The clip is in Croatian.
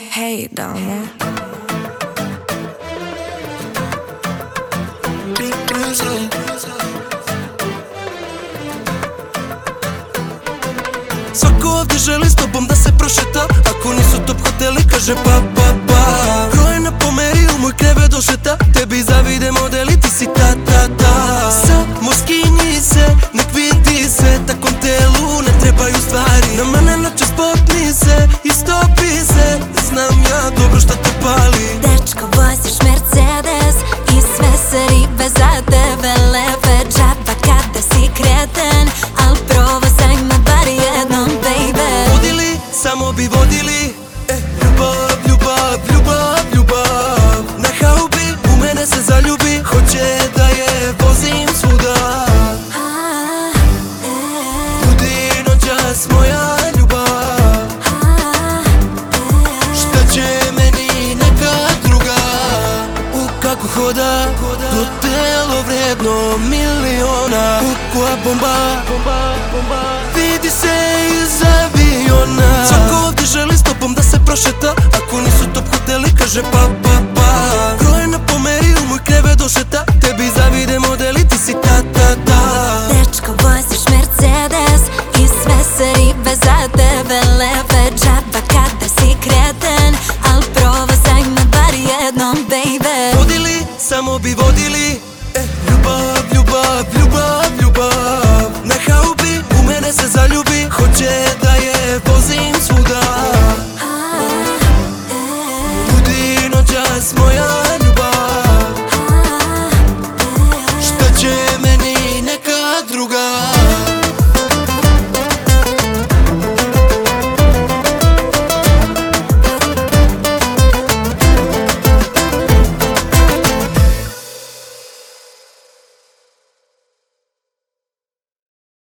Hej damo. Svako ovdje želi s tobom da se prošeta. Ako nisu top hoteli kaže pa. Brojena pomeri u moj krevet došeta. Tebi zavide modeli, ti si ta. Samo skinji se, nek vidi se. Takom telu ne trebaju stvari. Na mene noće spotni se, istopi se. Znam ja dobro šta te pali. Dečko, voziš Mercedes i sve se ribe za tebe lepe. Džaba kada si kreten, al provozaj me bar jednom, baby. Vodili, samo bi vodili. Ljubav na haubi, u mene se zaljubi. Hoće da je vozim svuda. Budi noćas moja ljubav. Šta će meni neka druga. Kako hoda, to telo vredno miliona. Koja bomba, vidi se iz aviona.